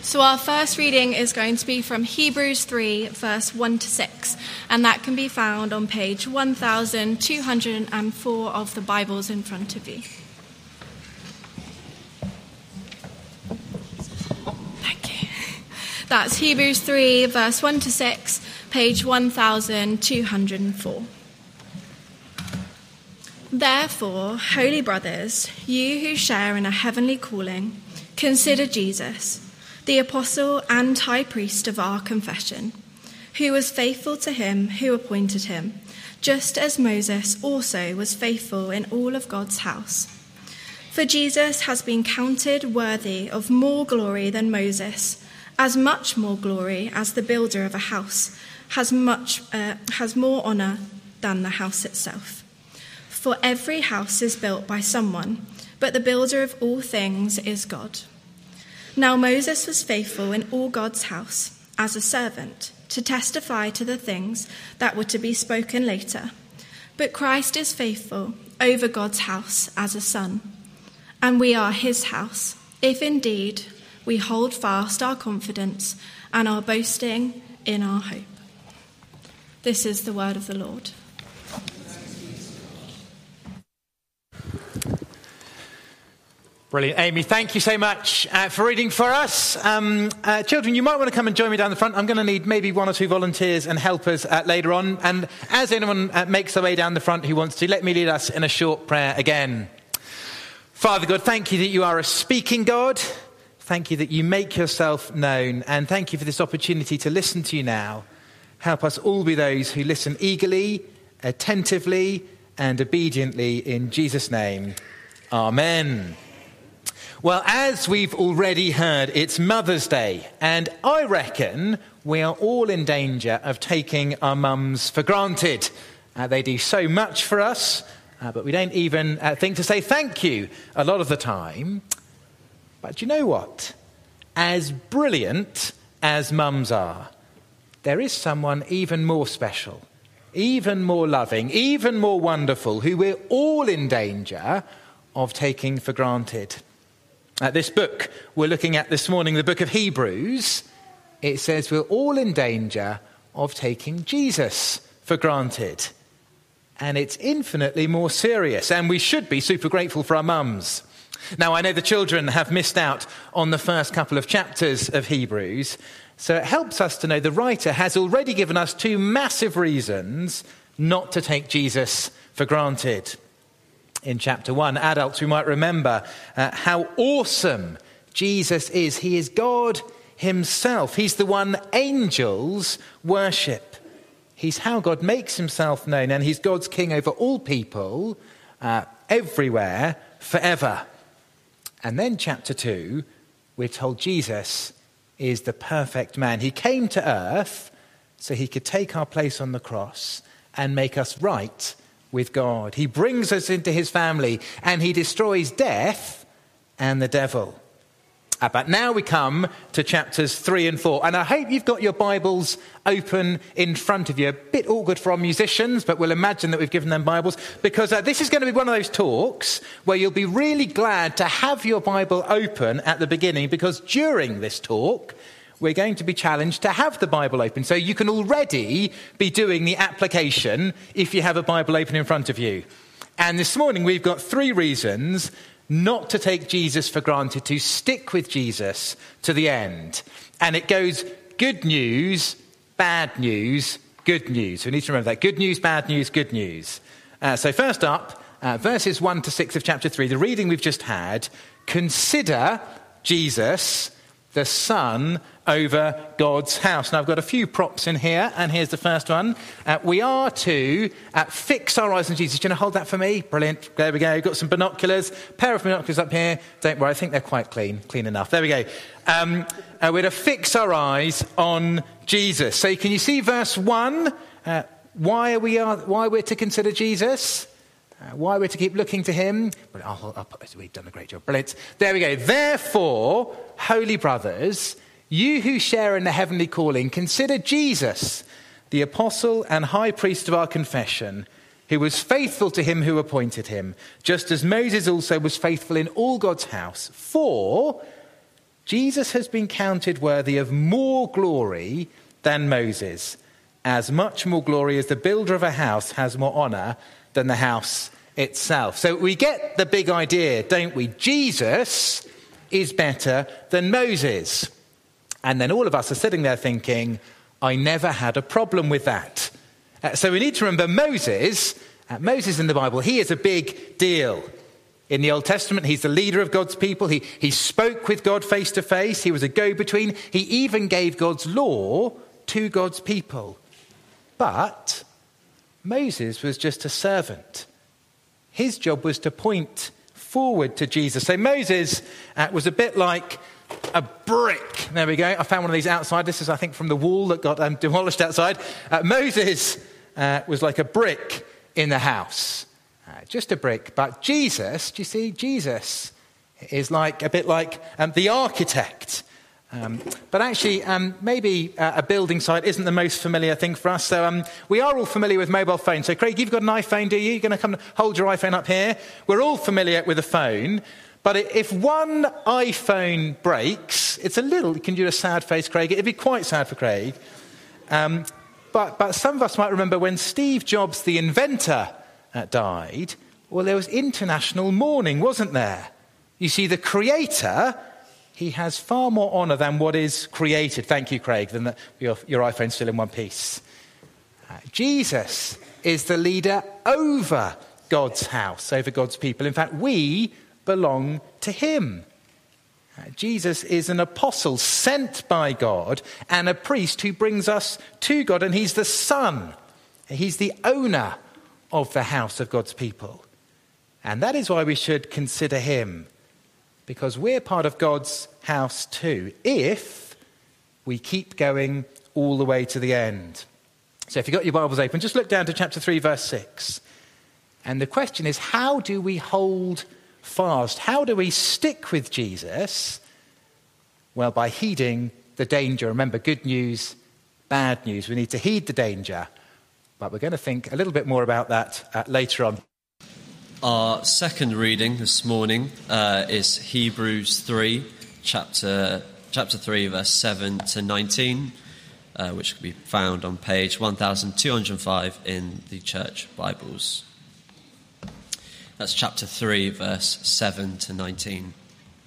So our first reading is going to be from Hebrews 3, verse 1 to 6, and that can be found on page 1204 of the Bibles in front of you. Thank you. That's Hebrews 3, verse 1 to 6, page 1204. Therefore, holy brothers, you who share in a heavenly calling, consider Jesus, the apostle and high priest of our confession, who was faithful to him who appointed him, just as Moses also was faithful in all of God's house. For Jesus has been counted worthy of more glory than Moses, as much more glory as the builder of a house has more honour than the house itself. For every house is built by someone, but the builder of all things is God. Now Moses was faithful in all God's house as a servant to testify to the things that were to be spoken later. But Christ is faithful over God's house as a son. And we are his house, if indeed we hold fast our confidence and our boasting in our hope. This is the word of the Lord. Brilliant. Amy, thank you so much for reading for us. Children, you might want to come and join me down the front. I'm going to need maybe one or two volunteers and helpers later on. And as anyone makes their way down the front who wants to, let me lead us in a short prayer again. Father God, thank you that you are a speaking God. Thank you that you make yourself known. And thank you for this opportunity to listen to you now. Help us all be those who listen eagerly, attentively, and obediently in Jesus' name. Amen. Well, as we've already heard, it's Mother's Day, and I reckon we are all in danger of taking our mums for granted. They do so much for us, but we don't even think to say thank you a lot of the time. But you know what? As brilliant as mums are, there is someone even more special, even more loving, even more wonderful, who we're all in danger of taking for granted. This book we're looking at this morning, the book of Hebrews, it says we're all in danger of taking Jesus for granted. And it's infinitely more serious, and we should be super grateful for our mums. Now, I know the children have missed out on the first couple of chapters of Hebrews, so it helps us to know the writer has already given us two massive reasons not to take Jesus for granted. In chapter 1, adults, we might remember how awesome Jesus is. He is God himself. He's the one angels worship. He's how God makes himself known, and he's God's king over all people, everywhere, forever. And then chapter 2, we're told Jesus is the perfect man. He came to earth so he could take our place on the cross and make us right with God. He brings us into his family, and he destroys death and the devil. But now we come to chapters 3 and 4. And I hope you've got your Bibles open in front of you. A bit awkward for our musicians, but we'll imagine that we've given them Bibles, because this is going to be one of those talks where you'll be really glad to have your Bible open at the beginning, because during this talk, we're going to be challenged to have the Bible open. So you can already be doing the application if you have a Bible open in front of you. And this morning we've got 3 reasons not to take Jesus for granted, to stick with Jesus to the end. And it goes good news, bad news, good news. We need to remember that. Good news, bad news, good news. So first up, verses 1 to 6 of chapter 3, the reading we've just had, consider Jesus, the Son, over God's house. Now, I've got a few props in here, and here's the first one. We are to fix our eyes on Jesus. Do you want to hold that for me? Brilliant. There we go. Got some binoculars. Pair of binoculars up here. Don't worry, I think they're quite clean enough. There we go. We're to fix our eyes on Jesus. So can you see verse 1? Why we're to consider Jesus? Why we're to keep looking to him? We've done a great job. Brilliant. There we go. Therefore, holy brothers, you who share in the heavenly calling, consider Jesus, the apostle and high priest of our confession, who was faithful to him who appointed him, just as Moses also was faithful in all God's house. For Jesus has been counted worthy of more glory than Moses, as much more glory as the builder of a house has more honour than the house itself. So we get the big idea, don't we? Jesus is better than Moses. And then all of us are sitting there thinking, I never had a problem with that. So we need to remember Moses in the Bible, he is a big deal. In the Old Testament, he's the leader of God's people. He spoke with God face to face. He was a go-between. He even gave God's law to God's people. But Moses was just a servant. His job was to point forward to Jesus. So Moses was a bit like a brick. There we go. I found one of these outside. This is, I think, from the wall that got demolished outside. Moses was like a brick in the house. Just a brick. But Jesus, do you see, Jesus is a bit like the architect. But actually, maybe a building site isn't the most familiar thing for us. So we are all familiar with mobile phones. So Craig, you've got an iPhone, do you? You're going to come hold your iPhone up here. We're all familiar with a phone. But if one iPhone breaks, it's a little, you can do a sad face, Craig. It'd be quite sad for Craig. But some of us might remember when Steve Jobs, the inventor, died, well, there was international mourning, wasn't there? You see, the creator, he has far more honour than what is created. Thank you, Craig, than your iPhone's still in one piece. Jesus is the leader over God's house, over God's people. In fact, we belong to him. Jesus is an apostle sent by God and a priest who brings us to God, and he's the son. He's the owner of the house of God's people. And that is why we should consider him, because we're part of God's house too, if we keep going all the way to the end. So if you've got your Bibles open, just look down to chapter 3, verse 6. And the question is, how do we hold fast? How do we stick with Jesus? Well, by heeding the danger. Remember, good news, bad news. We need to heed the danger. But we're going to think a little bit more about that later on. Our second reading this morning is Hebrews 3, chapter 3, verse 7 to 19, which can be found on page 1205 in the church Bibles. That's chapter 3, verse 7 to 19.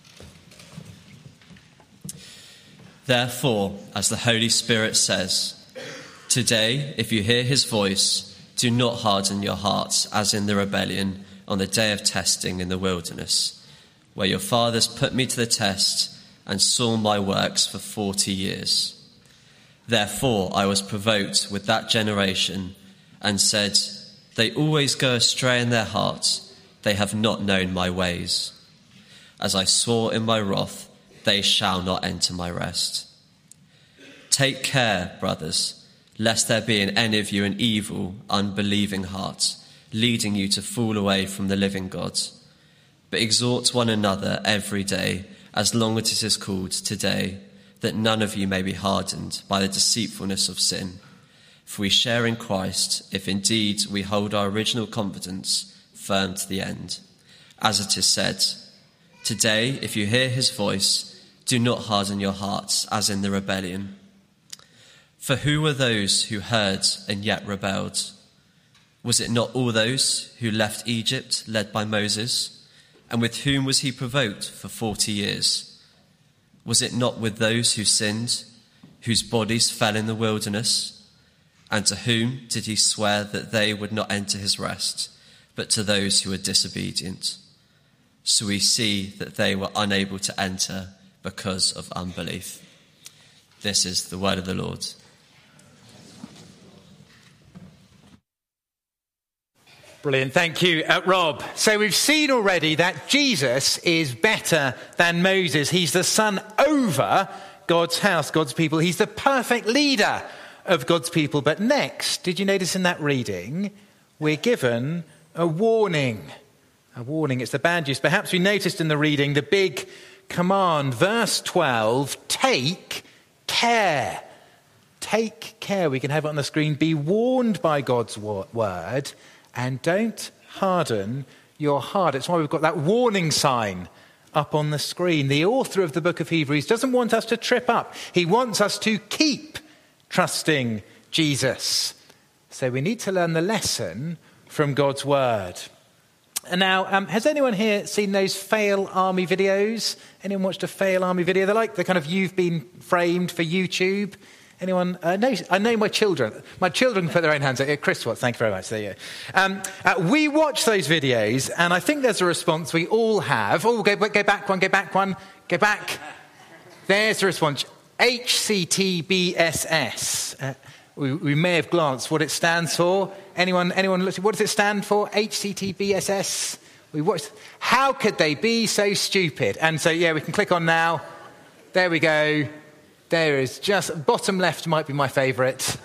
Therefore, as the Holy Spirit says, today, if you hear his voice, do not harden your hearts as in the rebellion on the day of testing in the wilderness, where your fathers put me to the test and saw my works for 40 years. Therefore, I was provoked with that generation and said, they always go astray in their hearts. They have not known my ways. As I swore in my wrath, they shall not enter my rest. Take care, brothers, lest there be in any of you an evil, unbelieving heart, leading you to fall away from the living God. But exhort one another every day, as long as it is called today, that none of you may be hardened by the deceitfulness of sin. For we share in Christ, if indeed we hold our original confidence firm to the end. As it is said, today, if you hear his voice, do not harden your hearts as in the rebellion. For who were those who heard and yet rebelled? Was it not all those who left Egypt led by Moses? And with whom was he provoked for 40 years? Was it not with those who sinned, whose bodies fell in the wilderness? And to whom did he swear that they would not enter his rest, but to those who were disobedient? So we see that they were unable to enter because of unbelief. This is the word of the Lord. Brilliant. Thank you, Rob. So we've seen already that Jesus is better than Moses. He's the son over God's house, God's people. He's the perfect leader of God's people. But next, did you notice in that reading, we're given a warning. A warning. It's the bad news. Perhaps we noticed in the reading the big command, verse 12, take care. Take care. We can have it on the screen. Be warned by God's word and don't harden your heart. It's why we've got that warning sign up on the screen. The author of the book of Hebrews doesn't want us to trip up. He wants us to keep trusting Jesus. So we need to learn the lesson from God's word. And now, has anyone here seen those fail army videos? Anyone watched a fail army video? They're like the kind of you've been framed for YouTube. Anyone? I know my children. My children put their own hands up. Chris Watts, thank you very much. There you go. We watch those videos, and I think there's a response we all have. Oh, go back one. Go back. There's the response. HCTBSS. We may have glanced what it stands for. Anyone look? What does it stand for? HCTBSS. We watched. How could they be so stupid? And so, we can click on now. There we go. There is just, bottom left might be my favourite.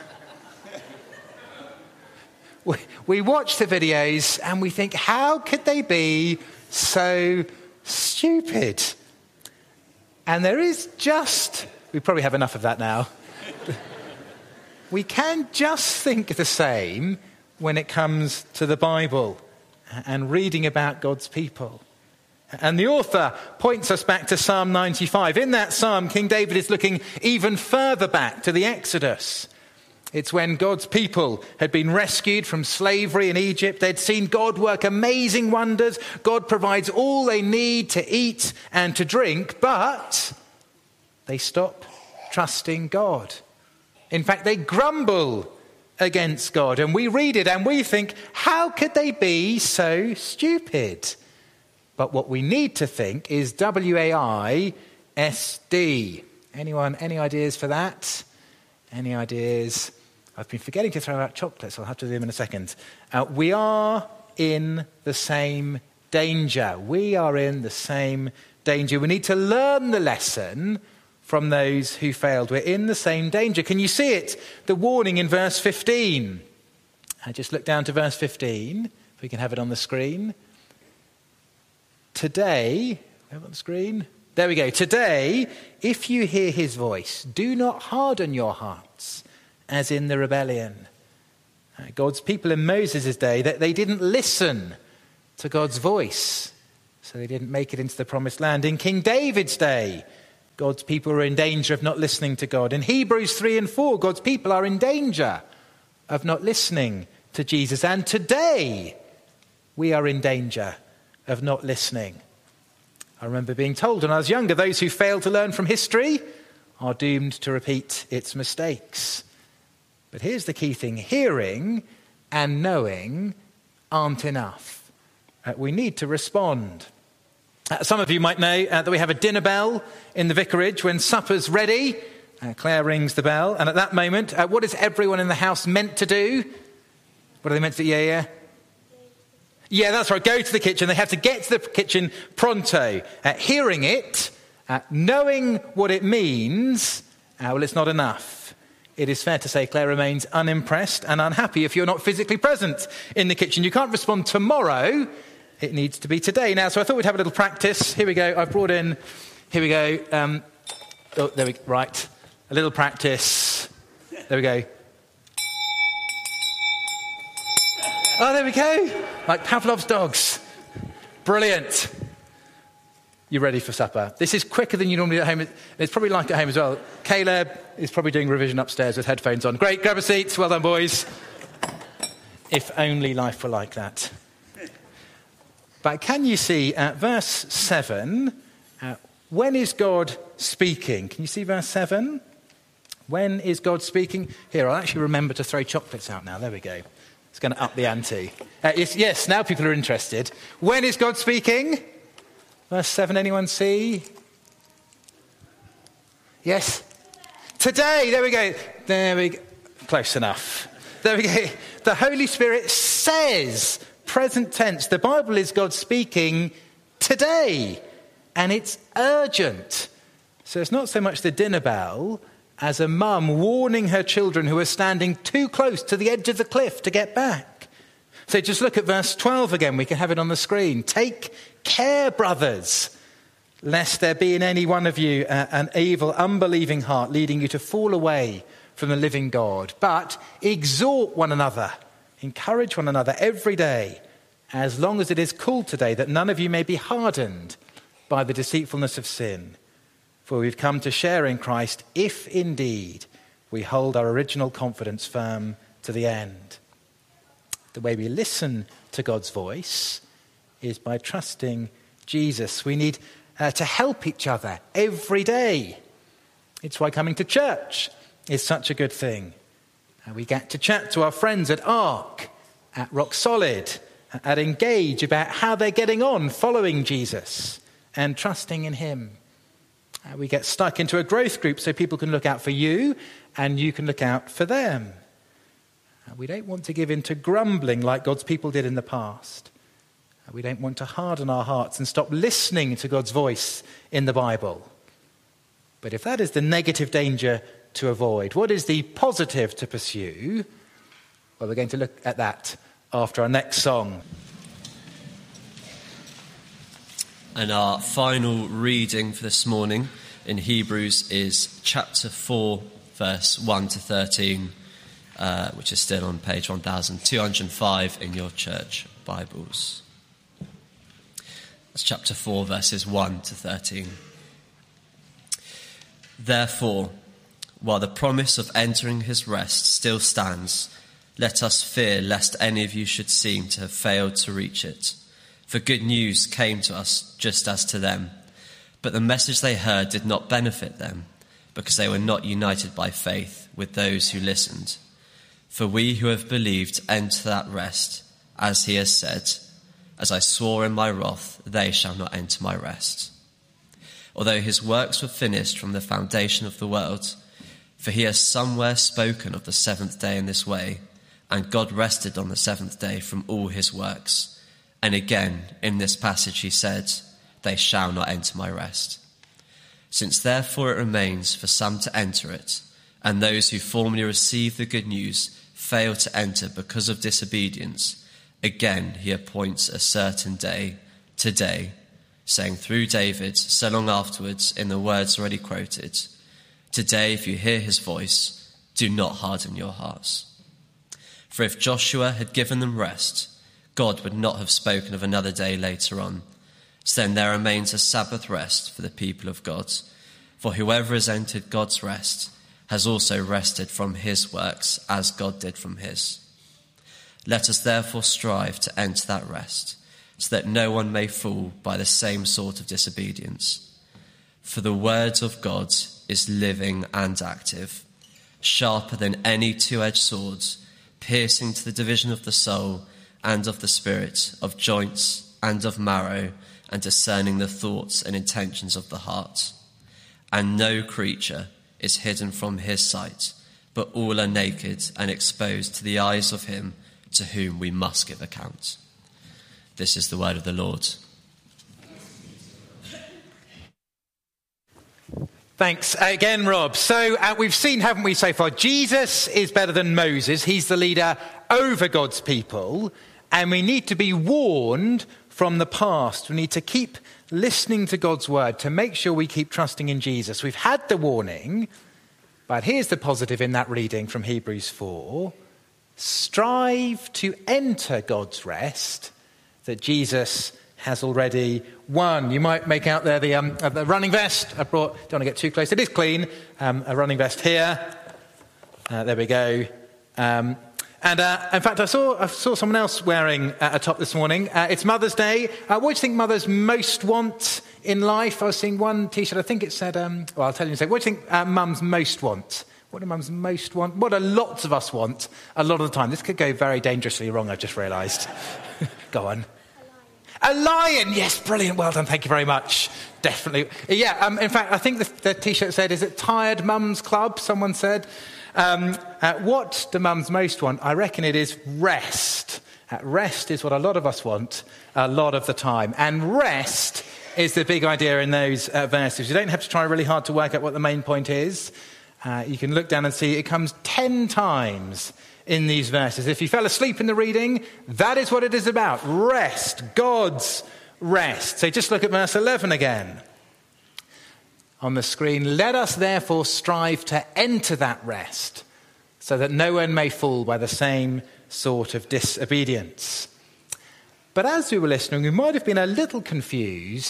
We watch the videos and we think, how could they be so stupid? And there is just, we probably have enough of that now. We can just think the same when it comes to the Bible and reading about God's people. And the author points us back to Psalm 95. In that psalm, King David is looking even further back to the Exodus. It's when God's people had been rescued from slavery in Egypt. They'd seen God work amazing wonders. God provides all they need to eat and to drink, but they stop trusting God. In fact, they grumble against God. And we read it and we think, how could they be so stupid? But what we need to think is WAISD. Anyone, any ideas for that? Any ideas? I've been forgetting to throw out chocolates. I'll have to do them in a second. We are in the same danger. We are in the same danger. We need to learn the lesson from those who failed. We're in the same danger. Can you see it? The warning in verse 15. I just look down to verse 15. If we can have it on the screen. Today, have it on the screen. There we go. Today, if you hear his voice, do not harden your hearts as in the rebellion. God's people in Moses' day, they didn't listen to God's voice, so they didn't make it into the promised land. In King David's day, God's people were in danger of not listening to God. In Hebrews 3 and 4, God's people are in danger of not listening to Jesus. And today, we are in danger of not listening. I remember being told when I was younger, those who fail to learn from history are doomed to repeat its mistakes. But here's the key thing. Hearing and knowing aren't enough. We need to respond. Some of you might know that we have a dinner bell in the vicarage. When supper's ready, Claire rings the bell. And at that moment, what is everyone in the house meant to do? What are they meant to do? Yeah. Yeah, that's right. Go to the kitchen. They have to get to the kitchen pronto. Hearing it, knowing what it means, well, it's not enough. It is fair to say Claire remains unimpressed and unhappy if you're not physically present in the kitchen. You can't respond tomorrow. It needs to be today. Now, so I thought we'd have a little practice. Here we go. I've brought in, here we go. Right. A little practice. There we go. Oh, there we go. Like Pavlov's dogs. Brilliant. You ready for supper? This is quicker than you normally do at home. It's probably like at home as well. Caleb is probably doing revision upstairs with headphones on. Great, grab a seat. Well done, boys. If only life were like that. But can you see verse 7, when is God speaking? Can you see verse 7? When is God speaking? Here, I'll actually remember to throw chocolates out now. There we go. It's going to up the ante. Yes, now people are interested. When is God speaking? Verse 7, anyone see? Yes? Today, there we go. There we go. Close enough. There we go. The Holy Spirit says, present tense, the Bible is God speaking today. And it's urgent. So it's not so much the dinner bell as a mum warning her children who are standing too close to the edge of the cliff to get back. So just look at verse 12 again. We can have it on the screen. Take care, brothers, lest there be in any one of you an evil, unbelieving heart leading you to fall away from the living God. But exhort one another, encourage one another every day, as long as it is called today, that none of you may be hardened by the deceitfulness of sin. For we've come to share in Christ if indeed we hold our original confidence firm to the end. The way we listen to God's voice is by trusting Jesus. We need to help each other every day. It's why coming to church is such a good thing. We get to chat to our friends at ARC, at Rock Solid, at Engage about how they're getting on following Jesus and trusting in him. We get stuck into a growth group so people can look out for you and you can look out for them. We don't want to give in to grumbling like God's people did in the past. We don't want to harden our hearts and stop listening to God's voice in the Bible. But if that is the negative danger to avoid, what is the positive to pursue? Well, we're going to look at that after our next song. And our final reading for this morning in Hebrews is chapter 4, verse 1 to 13, which is still on page 1205 in your church Bibles. That's chapter 4, verses 1 to 13. Therefore, while the promise of entering his rest still stands, let us fear lest any of you should seem to have failed to reach it. For good news came to us just as to them, but the message they heard did not benefit them, because they were not united by faith with those who listened. For we who have believed enter that rest, as he has said, as I swore in my wrath, they shall not enter my rest. Although his works were finished from the foundation of the world, for he has somewhere spoken of the seventh day in this way, and God rested on the seventh day from all his works. And again, in this passage he said, they shall not enter my rest. Since therefore it remains for some to enter it, and those who formerly received the good news fail to enter because of disobedience, again he appoints a certain day, today, saying through David so long afterwards in the words already quoted, today if you hear his voice, do not harden your hearts. For if Joshua had given them rest, God would not have spoken of another day later on. So then there remains a Sabbath rest for the people of God. For whoever has entered God's rest has also rested from his works as God did from his. Let us therefore strive to enter that rest, so that no one may fall by the same sort of disobedience. For the word of God is living and active, sharper than any two-edged sword, piercing to the division of the soul and of the spirit, of joints and of marrow, and discerning the thoughts and intentions of the heart. And no creature is hidden from his sight, but all are naked and exposed to the eyes of him to whom we must give account. This is the word of the Lord. Thanks again, Rob. So we've seen, haven't we, so far, Jesus is better than Moses. He's the leader over God's people. And we need to be warned from the past. We need to keep listening to God's word to make sure we keep trusting in Jesus. We've had the warning, but here's the positive in that reading from Hebrews 4. Strive to enter God's rest that Jesus has already won. You might make out there the running vest. I brought, don't want to get too close. It is clean. A running vest here. There we go. And in fact, I saw someone else wearing a top this morning. It's Mother's Day. What do you think mothers most want in life? I was seeing one T-shirt. I think it said, well, I'll tell you in a second. What do you think mums most want? What do mums most want? What do lots of us want a lot of the time? This could go very dangerously wrong, I've just realised. Go on. A lion! Yes, brilliant. Well done. Thank you very much. Definitely. Yeah, in fact, I think the T-shirt said, is it Tired Mums Club? Someone said. What do mums most want? I reckon it is rest. Rest is what a lot of us want a lot of the time. And rest is the big idea in those verses. You don't have to try really hard to work out what the main point is. You can look down and see it comes 10 times in these verses. If you fell asleep in the reading, that is what it is about. Rest. God's rest. So just look at verse 11 again. On the screen, let us therefore strive to enter that rest, so that no one may fall by the same sort of disobedience. But as we were listening, we might have been a little confused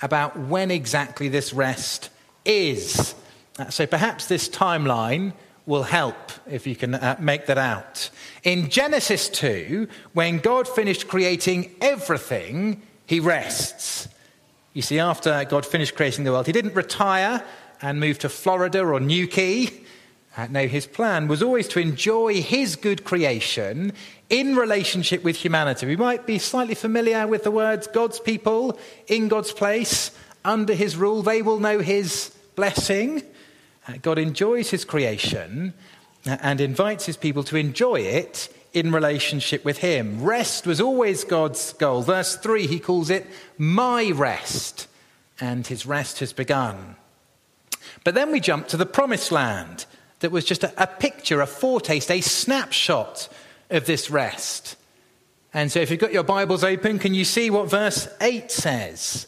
about when exactly this rest is. So perhaps this timeline will help if you can make that out. In Genesis 2, when God finished creating everything, he rests. You see, after God finished creating the world, he didn't retire and move to Florida or Newquay. No, his plan was always to enjoy his good creation in relationship with humanity. We might be slightly familiar with the words God's people in God's place, under his rule, they will know his blessing. God enjoys his creation and invites his people to enjoy it in relationship with him. Rest was always God's goal. Verse 3, he calls it my rest, and his rest has begun. But then we jump to the promised land. That was just a picture, a foretaste, a snapshot of this rest. And so if you've got your Bibles open, can you see what verse 8 says?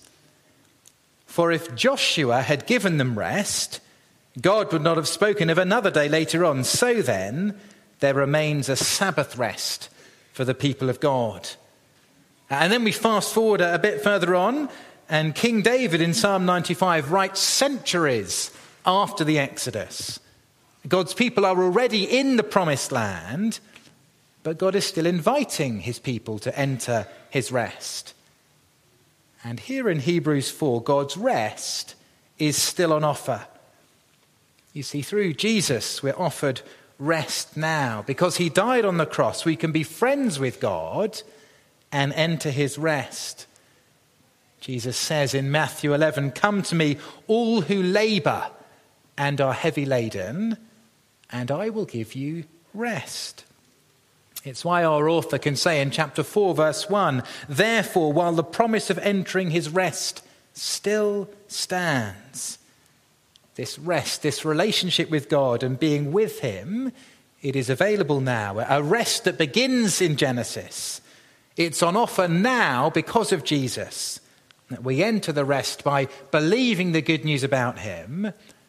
For if Joshua had given them rest, God would not have spoken of another day later on. So then, there remains a Sabbath rest for the people of God. And then we fast forward a bit further on, and King David in Psalm 95 writes centuries after the Exodus. God's people are already in the promised land, but God is still inviting his people to enter his rest. And here in Hebrews 4, God's rest is still on offer. You see, through Jesus, we're offered rest now. Because he died on the cross, we can be friends with God and enter his rest. Jesus says in Matthew 11, "Come to me, all who labor and are heavy laden, and I will give you rest." It's why our author can say in chapter 4, verse 1, "Therefore, while the promise of entering his rest still stands," this rest, this relationship with God and being with him, it is available now. A rest that begins in Genesis. It's on offer now because of Jesus. We enter the rest by believing the good news about him,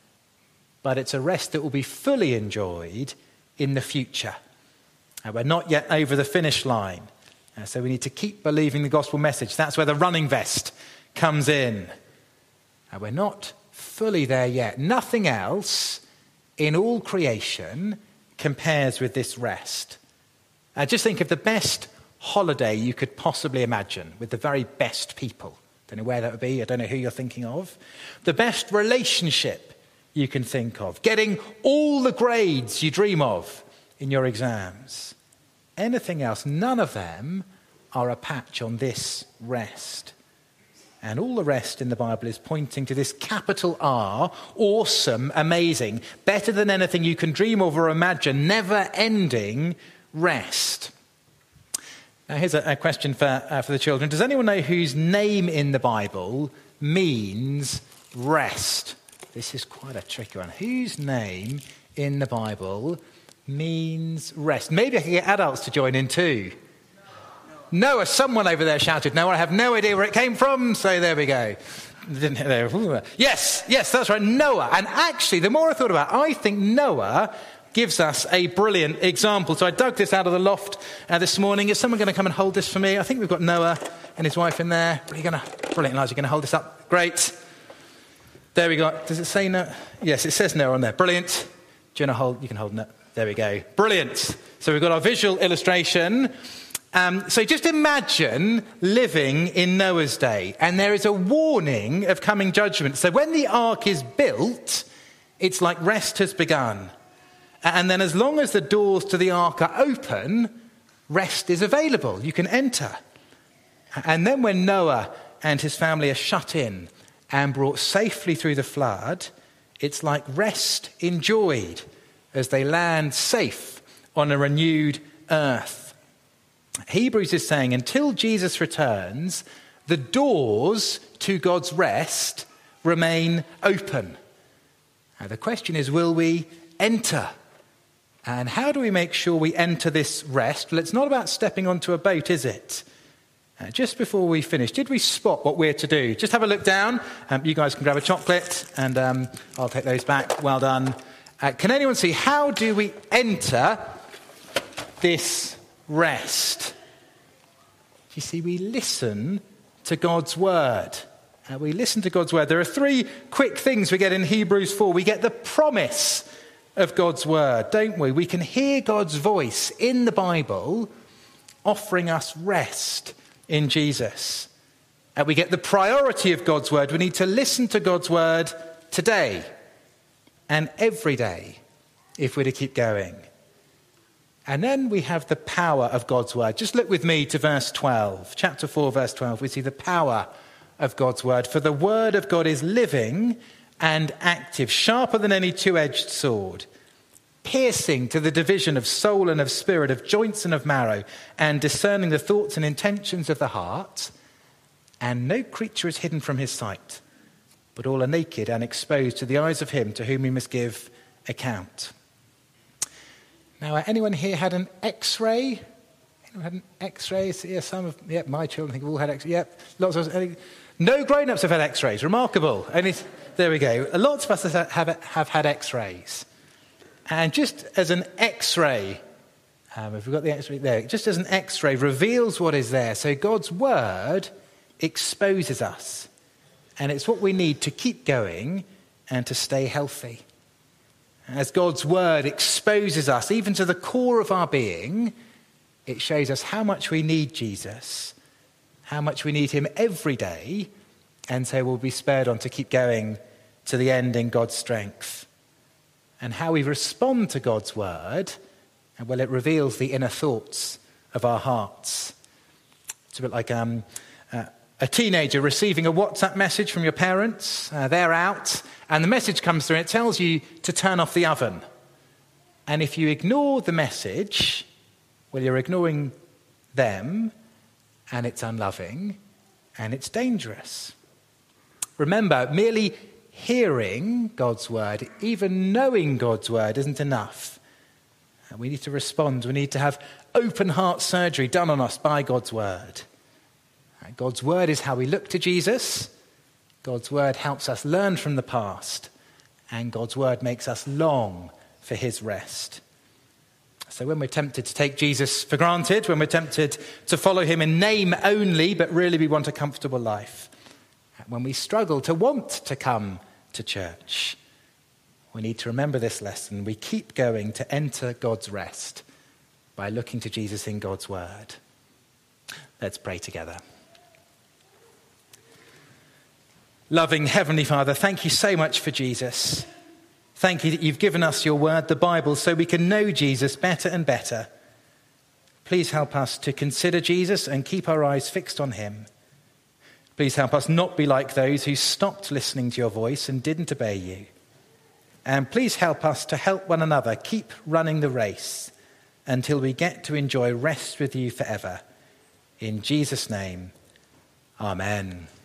but it's a rest that will be fully enjoyed in the future. We're not yet over the finish line, so we need to keep believing the gospel message. That's where the running vest comes in. We're not fully there yet. Nothing else in all creation compares with this rest. Just think of the best holiday you could possibly imagine with the very best people. Don't know where that would be. I don't know who you're thinking of. The best relationship you can think of. Getting all the grades you dream of in your exams. Anything else, none of them are a patch on this rest. And all the rest in the Bible is pointing to this capital R, awesome, amazing, better than anything you can dream of or imagine, never-ending rest. Now here's a question for the children. Does anyone know whose name in the Bible means rest? This is quite a tricky one. Whose name in the Bible means rest? Maybe I can get adults to join in too. Noah. Someone over there shouted Noah. I have no idea where it came from, so there we go. Yes, that's right, Noah. And actually, the more I thought about it, I think Noah gives us a brilliant example. So I dug this out of the loft this morning. Is someone going to come and hold this for me? I think we've got Noah and his wife in there. Brilliant, Elijah, you're going to hold this up? Great. There we go. Does it say no? Yes, it says no on there. Brilliant. Do you want to hold? You can hold no. There we go. Brilliant. So we've got our visual illustration. So just imagine living in Noah's day, and there is a warning of coming judgment. So when the ark is built, it's like rest has begun. And then as long as the doors to the ark are open, rest is available. You can enter. And then when Noah and his family are shut in and brought safely through the flood, it's like rest enjoyed as they land safe on a renewed earth. Hebrews is saying until Jesus returns, the doors to God's rest remain open. Now the question is, will we enter? And how do we make sure we enter this rest? Well, it's not about stepping onto a boat, is it? Just before we finish, did we spot what we're to do? Just have a look down. You guys can grab a chocolate, and I'll take those back. Well done. Can anyone see, how do we enter this rest? You see, we listen to God's word. we listen to God's word. There are three quick things we get in Hebrews 4. We get the promise of God's word, don't we? We can hear God's voice in the Bible offering us rest in Jesus. And we get the priority of God's word. We need to listen to God's word today and every day if we're to keep going. And then we have the power of God's word. Just look with me to verse 12. Chapter 4, verse 12. We see the power of God's word. For the word of God is living and active, sharper than any two-edged sword, piercing to the division of soul and of spirit, of joints and of marrow, and discerning the thoughts and intentions of the heart. And no creature is hidden from his sight, but all are naked and exposed to the eyes of him to whom we must give account. Now, anyone here had an X-ray? Anyone had an X-ray? Yeah, some of my children I think have all had X-rays. Yep, lots of us. No grown-ups have had X-rays. Remarkable. There we go. Lots of us have had X-rays. And just as an X-ray, if we've got the X-ray there, just as an X-ray reveals what is there. So God's word exposes us. And it's what we need to keep going and to stay healthy. As God's word exposes us, even to the core of our being, it shows us how much we need Jesus, how much we need him every day, and so we'll be spurred on to keep going to the end in God's strength. And how we respond to God's word, well, it reveals the inner thoughts of our hearts. It's a bit like a teenager receiving a WhatsApp message from your parents. They're out, and the message comes through and it tells you to turn off the oven. And if you ignore the message, well, you're ignoring them, and it's unloving, and it's dangerous. Remember, merely hearing God's word, even knowing God's word, isn't enough. We need to respond. We need to have open heart surgery done on us by God's word. God's word is how we look to Jesus. God's word helps us learn from the past. And God's word makes us long for his rest. So when we're tempted to take Jesus for granted, when we're tempted to follow him in name only, but really we want a comfortable life, when we struggle to want to come to church, we need to remember this lesson. We keep going to enter God's rest by looking to Jesus in God's word. Let's pray together. Loving Heavenly Father, thank you so much for Jesus. Thank you that you've given us your word, the Bible, so we can know Jesus better and better. Please help us to consider Jesus and keep our eyes fixed on him. Please help us not be like those who stopped listening to your voice and didn't obey you. And please help us to help one another keep running the race until we get to enjoy rest with you forever. In Jesus' name, amen.